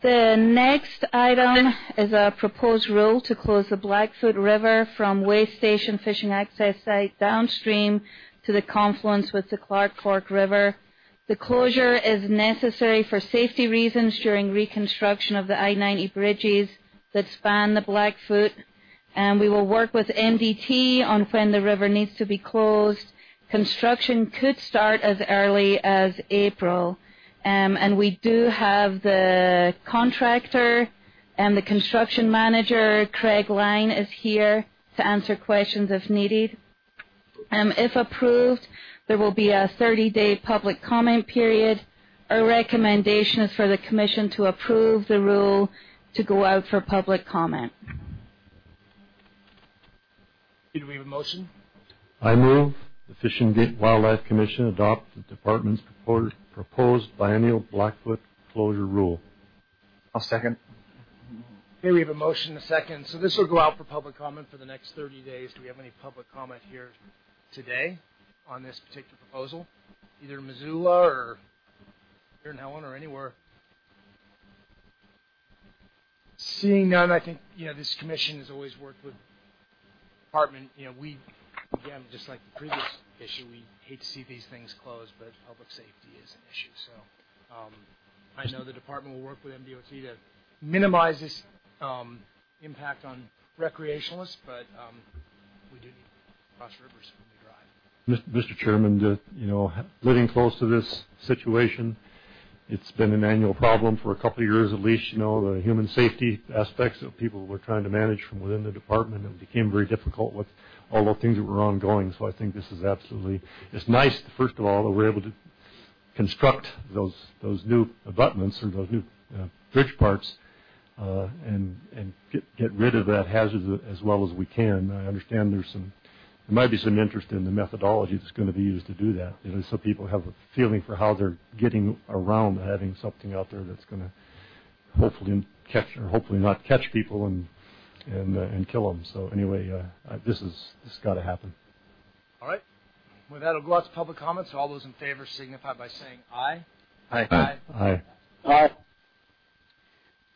The next item is a proposed rule to close the Blackfoot River from Way Station fishing access site downstream to the confluence with the Clark Fork River. The closure is necessary for safety reasons during reconstruction of the I-90 bridges that span the Blackfoot. And we will work with MDT on when the river needs to be closed. Construction could start as early as April. And we do have the contractor and the construction manager, Craig Line, is here to answer questions if needed. If approved, there will be a 30-day public comment period. Our recommendation is for the Commission to approve the rule to go out for public comment. Do we have a motion? I move the Fish and Game Wildlife Commission adopt the Department's proposed biennial Blackfoot closure rule. I'll second. Okay, we have a motion and a second. So this will go out for public comment for the next 30 days. Do we have any public comment here today on this particular proposal? Either in Missoula or here in Helen or anywhere? Seeing none, I think, this commission has always worked with department. We, again, just like the previous issue, we hate to see these things closed, but public safety is an issue. So I know the department will work with MDOT to minimize this impact on recreationalists, but we do need to cross rivers when we drive. Mr. Chairman, living close to this situation, it's been an annual problem for a couple of years at least. The human safety aspects that people were trying to manage from within the department, it became very difficult with all the things that were ongoing. So I think this is absolutely, it's nice, first of all, that we're able to construct those new abutments or those new bridge parts and get rid of that hazard as well as we can. I understand there might be some interest in the methodology that's going to be used to do that. So people have a feeling for how they're getting around having something out there that's going to hopefully not catch people and kill them. So anyway, this has got to happen. All right. With that, it'll go out to public comments. So all those in favor signify by saying aye. Aye. Aye. Aye. Aye.